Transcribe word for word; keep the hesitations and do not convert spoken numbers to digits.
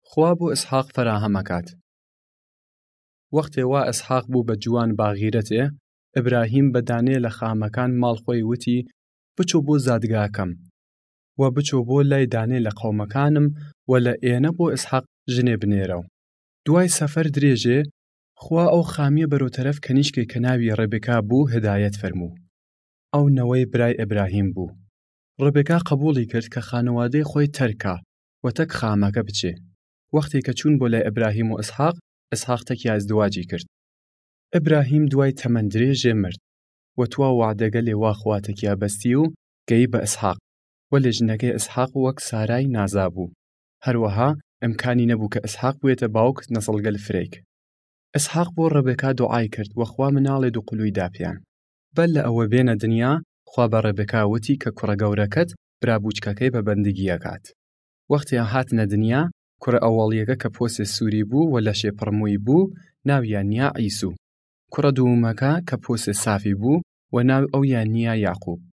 خوا بۆ ئیسحاق فەراهەمەکات. وەختێ وا ئیسحاق بوو بە جوان باغیرەتێ، ئیبراهیم بە دانێ لە خامەکان ماڵ خۆی وتی بچۆ بۆ زادگاکەم و بچۆ بۆ لای دانێ لە قەومەکانم و لە ئێنە بۆ ئیسحاق ژنێ بنێرە. دوای سەفەر درێژێ خوا ئەو خامیە بەرەوتەرەف کەنیشکێک کە ناوی ڕێبێکا بوو هدایەت فەرموو. ئەو نەوەی برای ئیبراهیم بوو. ڕێبێکا قبوڵی کرد کە خانەوادەی خۆی تەرکا و تەک خامەکە بچێ. وەختێک کە چوون بۆ لای ئیبراهیم و ئیسحاق، ئیسحاق تەکی ئازدواجی کرد. ئیبراهیم دوای تەمەن درێژێ مرد و توا وعدەگە لێ وا خوا تەکیا بەستی و گەی بە ئیسحاق و لێ ژنەکەی ئیسحاق وەک سارای نازابوو. هەروەها ئیمکانی نەبوو کە ئیسحاق بوێتە باوک نەسڵگەل فرەیک. ئیسحاق بۆ ڕێبێکا دوعای کرد و خوا مناڵێ دوو قولووی داپیان. بەل لە ئەوە بێنە دنیا، خوا بە ڕێبێکا وتی کە کوڕە گەورەکەت برا بووچکەکەی بە بەندگی ئەکات. وەختیان هاتنە دنیا، کوڕە ئەوەڵیەکە کە پۆسێ سووری بوو و لە شێپڕمووی بوو ناویان نیا عیسوو. کوڕە دووەمەکە کە پۆسێ سافی بوو و ناو ئەو یان نییە یاقوب.